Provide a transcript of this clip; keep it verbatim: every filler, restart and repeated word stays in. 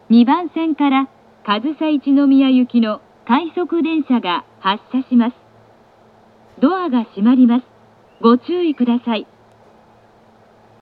にばん線から上総一宮行きの快速電車が発車します。ドアが閉まります。ご注意ください。